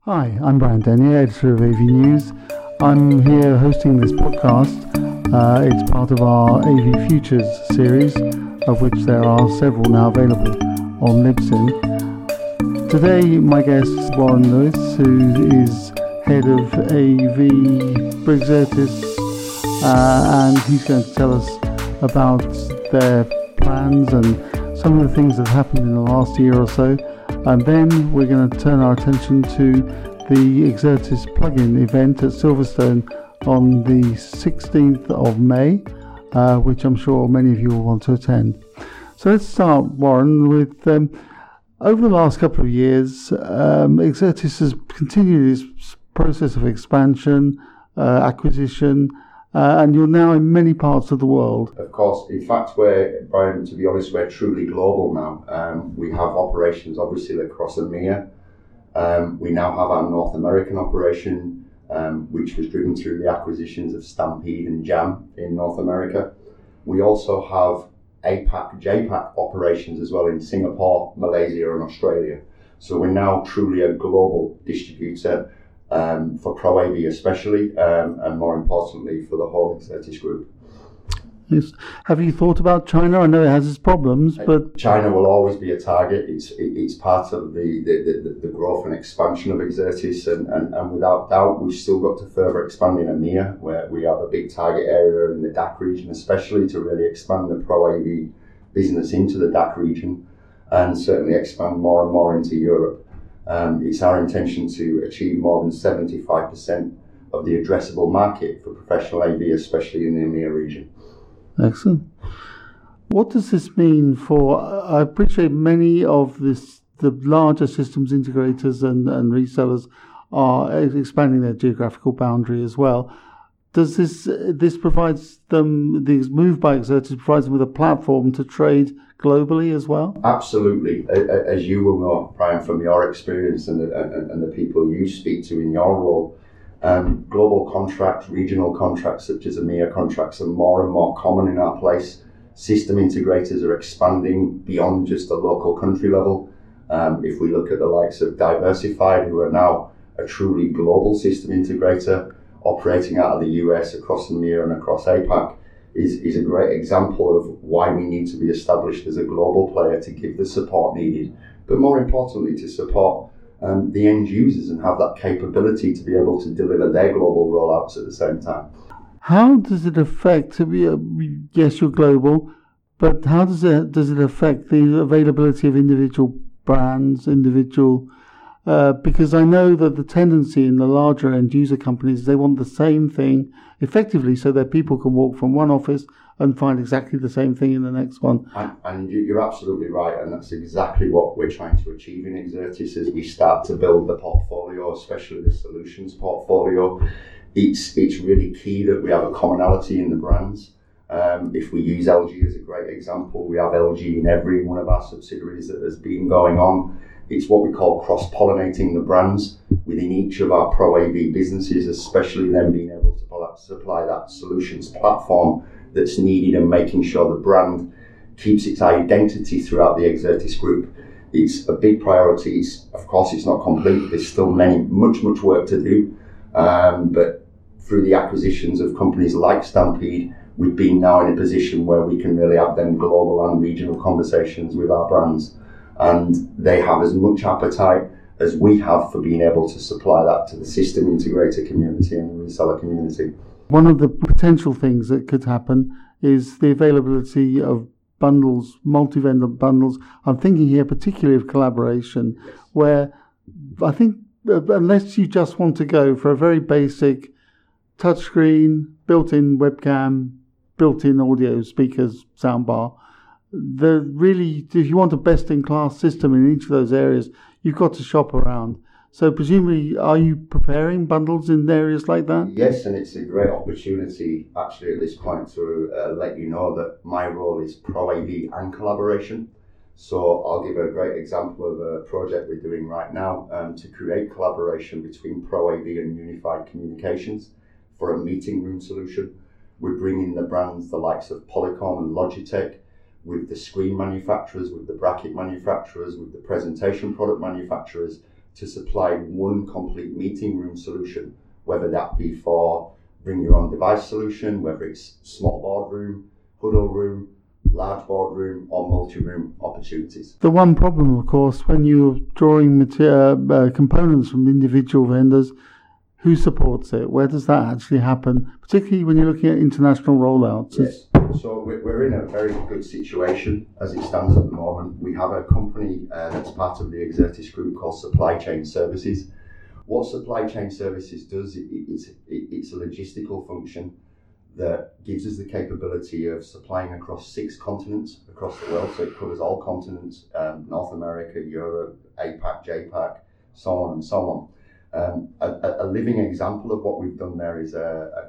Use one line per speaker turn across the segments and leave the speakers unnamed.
Hi, I'm Brian Denyer, editor of AV News. I'm here hosting this podcast. It's part of our AV Futures series, of which there are several now available on Libsyn. Today, my guest is Warren Lewis, who is head of AV Exertis, and he's going to tell us about their plans and some of the things that happened in the last year or so. And then we're going to turn our attention to the Exertis plugin event at Silverstone on the 16th of May, which I'm sure many of you will want to attend. So let's start, Warren, with over the last couple of years, Exertis has continued its process of expansion, acquisition, and you're now in many parts of the world.
Of course. In fact, Brian, to be honest, we're truly global now. We have operations obviously across EMEA. We now have our North American operation, which was driven through the acquisitions of Stampede and Jam in North America. We also have APAC, JPAC operations as well in Singapore, Malaysia and Australia. So we're now truly a global distributor for Pro AV especially, and more importantly for the whole Exertis group.
Yes. Have you thought about China? I know it has its problems, but
China will always be a target. It's part of the growth and expansion of Exertis, and without doubt we've still got to further expand in EMEA, where we have a big target area in the DACH region, especially to really expand the Pro AV business into the DACH region, and certainly expand more and more into Europe. It's our intention to achieve more than 75% of the addressable market for professional AV, especially in the EMEA region.
Excellent. What does this mean for, I appreciate many of the larger systems integrators and resellers are expanding their geographical boundary as well. Does this provides them, this move by Exertis provides them with a platform to trade globally as well?
Absolutely. As you will know, Brian, from your experience and the people you speak to in your role, global contracts, regional contracts such as EMEA contracts are more and more common in our place. System integrators are expanding beyond just the local country level. If we look at the likes of Diversified, who are now a truly global system integrator operating out of the US, across EMEA and across APAC, is a great example of why we need to be established as a global player to give the support needed, but more importantly to support the end users and have that capability to be able to deliver their global rollouts at the same time.
How does it affect, yes, you're global, but how does it affect the availability of individual brands, because I know that the tendency in the larger end user companies, they want the same thing effectively so that people can walk from one office and find exactly the same thing in the next one.
And you're absolutely right, and that's exactly what we're trying to achieve in Exertis as we start to build the portfolio, especially the solutions portfolio. It's really key that we have a commonality in the brands. If we use LG as a great example, we have LG in every one of our subsidiaries that has been going on. It's what we call cross-pollinating the brands within each of our Pro AV businesses, especially them being able to supply that solutions platform that's needed and making sure the brand keeps its identity throughout the Exertis group. It's a big priority. Of course, it's not complete. There's still much work to do. But through the acquisitions of companies like Stampede, we've been now in a position where we can really have them global and regional conversations with our brands. And they have as much appetite as we have for being able to supply that to the system integrator community and the reseller community.
One of the potential things that could happen is the availability of bundles, multi-vendor bundles. I'm thinking here particularly of collaboration, where I think unless you just want to go for a very basic touchscreen, built-in webcam, built-in audio speakers, soundbar, if you want a best-in-class system in each of those areas, you've got to shop around. So presumably, are you preparing bundles in areas like that?
Yes, and it's a great opportunity actually at this point to let you know that my role is Pro AV and collaboration. So I'll give a great example of a project we're doing right now to create collaboration between Pro AV and Unified Communications for a meeting room solution. We're bringing the brands, the likes of Polycom and Logitech, with the screen manufacturers, with the bracket manufacturers, with the presentation product manufacturers, to supply one complete meeting room solution, whether that be for bring your own device solution, whether it's small boardroom, huddle room, large boardroom, or multi-room opportunities.
The one problem, of course, when you're drawing components from individual vendors, who supports it? Where does that actually happen? Particularly when you're looking at international rollouts.
Yes. So we're in a very good situation as it stands at the moment. We have a company that's part of the Exertis Group called Supply Chain Services. What Supply Chain Services does, it's a logistical function that gives us the capability of supplying across 6 continents across the world. So it covers all continents, North America, Europe, APAC, JPAC, so on and so on. A living example of what we've done there is a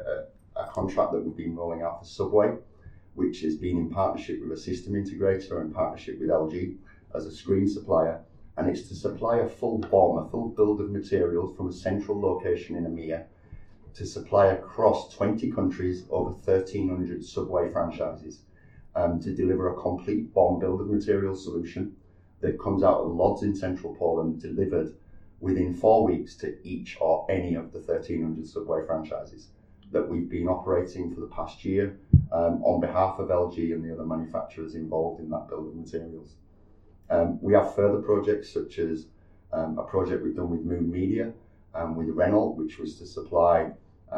contract that we've been rolling out for Subway, which has been in partnership with a system integrator in partnership with LG as a screen supplier. And it's to supply a full BOM, a full build of materials from a central location in EMEA to supply across 20 countries over 1,300 Subway franchises to deliver a complete BOM build of materials solution that comes out of Lodz in central Poland, delivered within 4 weeks to each or any of the 1,300 Subway franchises that we've been operating for the past year on behalf of LG and the other manufacturers involved in that build of materials. We have further projects such as a project we've done with Moon Media with Renault, which was to supply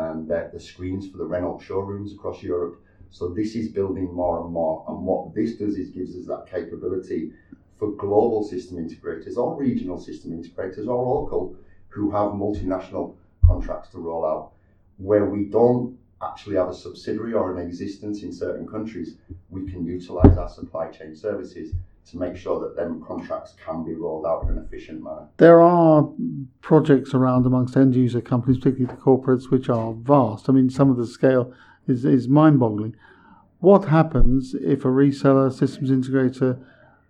the screens for the Renault showrooms across Europe. So this is building more and more, and what this does is gives us that capability for global system integrators or regional system integrators or local who have multinational contracts to roll out. Where we don't actually have a subsidiary or an existence in certain countries, we can utilise our supply chain services to make sure that them contracts can be rolled out in an efficient manner.
There are projects around amongst end user companies, particularly the corporates, which are vast. I mean, some of the scale is mind-boggling. What happens if a reseller, systems integrator,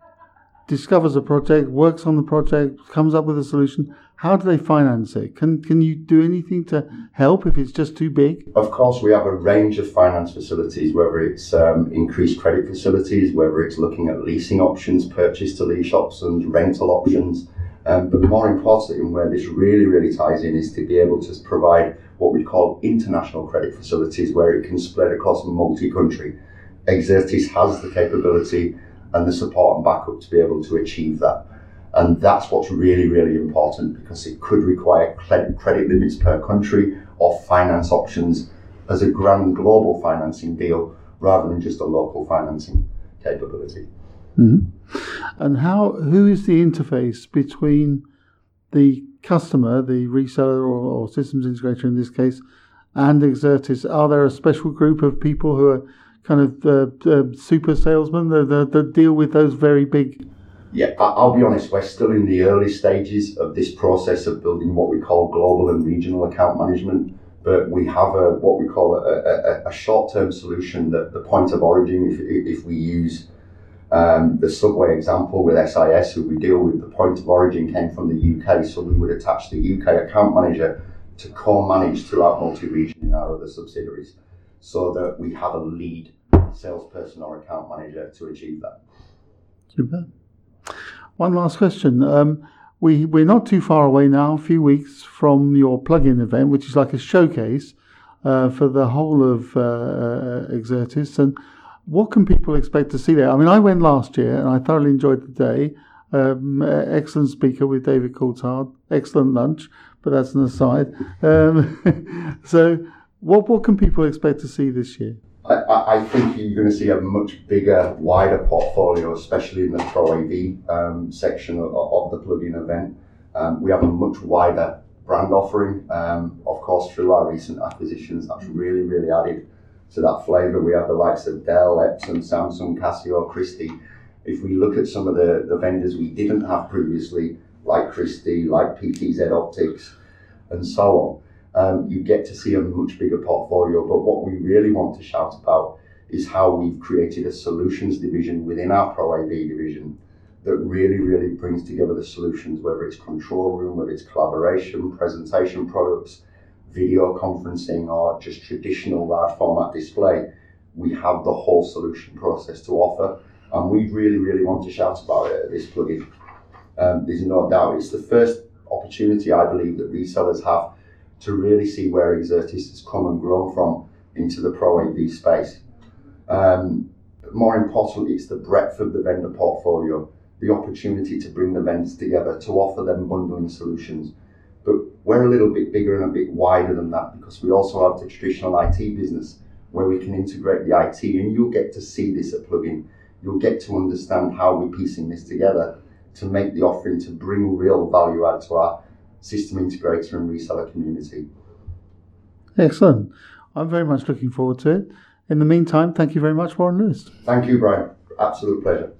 discovers a project, works on the project, comes up with a solution? How do they finance it? Can you do anything to help if it's just too big?
Of course, we have a range of finance facilities, whether it's increased credit facilities, whether it's looking at leasing options, purchase to lease options, rental options. But more importantly, and where this really, really ties in, is to be able to provide what we call international credit facilities, where it can spread across multi-country. Exertis has the capability and the support and backup to be able to achieve that. And that's what's really, really important, because it could require credit limits per country or finance options as a grand global financing deal rather than just a local financing capability.
Mm-hmm. And who is the interface between the customer, the reseller or systems integrator in this case, and Exertis? Are there a special group of people who are kind of super salesmen that deal with those very big?
Yeah, I'll be honest, we're still in the early stages of this process of building what we call global and regional account management, but we have what we call a short-term solution, that the point of origin, if we use the Subway example with SIS, who we deal with, the point of origin came from the UK, so we would attach the UK account manager to co-manage throughout multi-region in our other subsidiaries, so that we have a lead salesperson or account manager to achieve that.
Super. One last question. We're not too far away now, a few weeks from your plug-in event, which is like a showcase for the whole of Exertis. And what can people expect to see there? I mean, I went last year and I thoroughly enjoyed the day. Excellent speaker with David Coulthard. Excellent lunch, but that's an aside. So what can people expect to see this year?
I think you're going to see a much bigger, wider portfolio, especially in the Pro AV section of the plug-in event. We have a much wider brand offering. Of course, through our recent acquisitions, that's really, really added to that flavour. We have the likes of Dell, Epson, Samsung, Casio, Christie. If we look at some of the vendors we didn't have previously, like Christie, like PTZ Optics, and so on, you get to see a much bigger portfolio. But what we really want to shout about is how we've created a solutions division within our Pro AV division that really, really brings together the solutions, whether it's control room, whether it's collaboration, presentation products, video conferencing, or just traditional large format display. We have the whole solution process to offer, and we really, really want to shout about it at this plugin. There's no doubt it's the first opportunity I believe that resellers have to really see where Exertis has come and grown from into the Pro AV space. More importantly, it's the breadth of the vendor portfolio, the opportunity to bring the vendors together to offer them bundling solutions. But we're a little bit bigger and a bit wider than that, because we also have the traditional IT business where we can integrate the IT, and you'll get to see this at Plugin. You'll get to understand how we're piecing this together to make the offering to bring real value out to our system integrator and reseller community.
Excellent. I'm very much looking forward to it. In the meantime, thank you very much, Warren Lewis.
Thank you, Brian. Absolute pleasure.